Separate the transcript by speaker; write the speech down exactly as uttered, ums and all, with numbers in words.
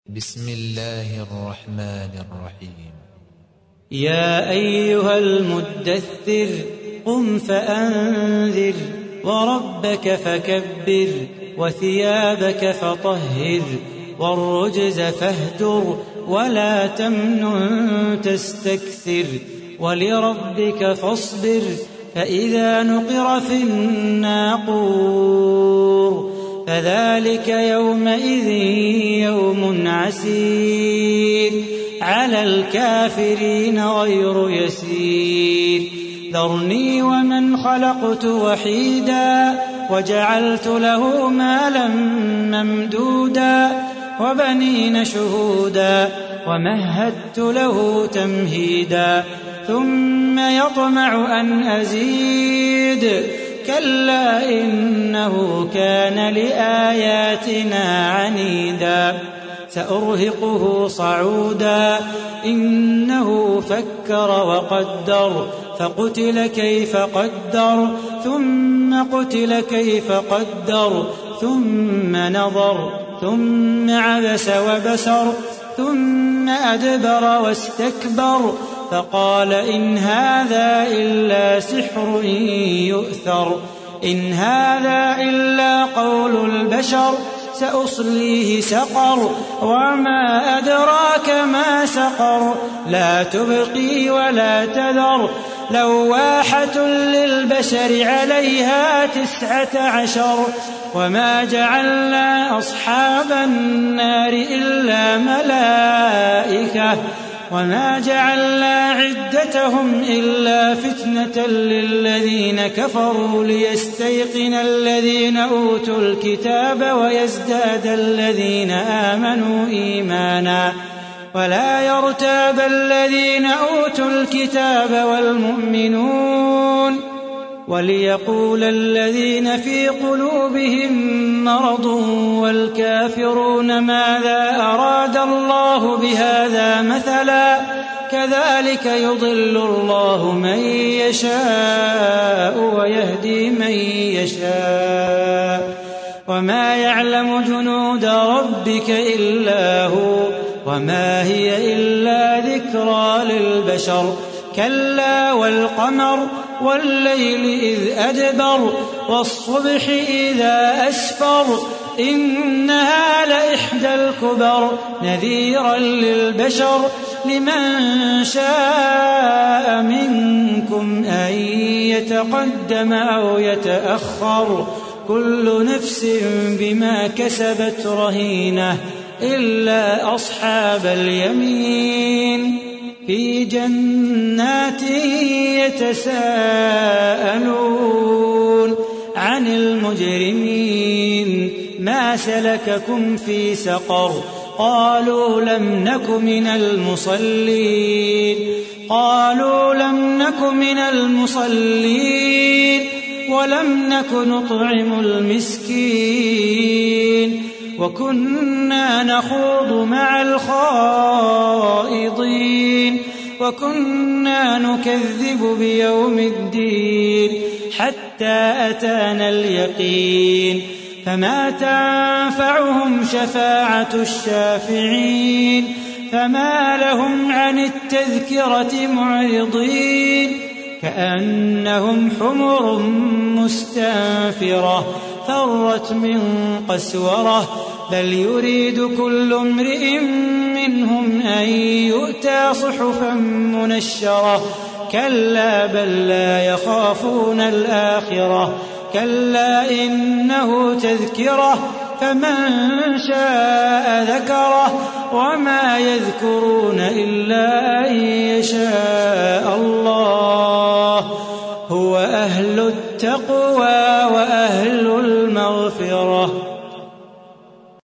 Speaker 1: بسم الله الرحمن الرحيم.
Speaker 2: يا أيها المدثر قم فأنذر وربك فكبر وثيابك فطهر والرجز فاهجر ولا تمنن تستكثر ولربك فاصبر فإذا نقر في الناقور فذلك يومئذ يوم عسير على الكافرين غير يسير ذرني ومن خلقت وحيدا وجعلت له مالا ممدودا وبنين شهودا ومهدت له تمهيدا ثم يطمع أن أزيد كلا إنه كان لآياتنا عنيدا سأرهقه صعودا إنه فكر وقدر فقتل كيف قدر ثم قتل كيف قدر ثم نظر ثم عبس وبسر ثم أدبر واستكبر فقال إن هذا إلا سحر يؤثر إن هذا إلا قول البشر سأصليه سقر وما أدراك ما سقر لا تبقي ولا تذر لواحة للبشر عليها تسعة عشر وما جعلنا أصحاب النار إلا ملائكة وما جعلنا عدتهم إلا فتنة للذين كفروا ليستيقن الذين أوتوا الكتاب ويزداد الذين آمنوا إيمانا ولا يرتاب الذين أوتوا الكتاب والمؤمنون وليقول الذين في قلوبهم مرض والكافرون ماذا أراد الله بهذا مثلا كذلك يضل الله من يشاء ويهدي من يشاء وما يعلم جنود ربك إلا هو وما هي إلا ذكرى للبشر كلا والقمر والليل إذ أدبر والصبح إذا أسفر إنها لإحدى الكبر نذيرا للبشر لمن شاء منكم أن يتقدم أو يتأخر كل نفس بما كسبت رهينة إلا أصحاب اليمين في جنات يتساءلون عن المجرمين ما سلككم في سقر قالوا لم نك من المصلين قالوا لم نك من المصلين ولم نك نطعم المسكين وكنا نخوض مع الخائضين وكنا نكذب بيوم الدين حتى أتانا اليقين فما تنفعهم شفاعة الشافعين فما لهم عن التذكرة معرضين كأنهم حمر مستنفرة فرت من قسورة بل يريد كل امرئ منهم أن يؤتى صحفا منشرة كلا بل لا يخافون الآخرة كلا إنه تذكرة فمن شاء ذكره وما يذكرون إلا أن يشاء الله هو أهل التقوى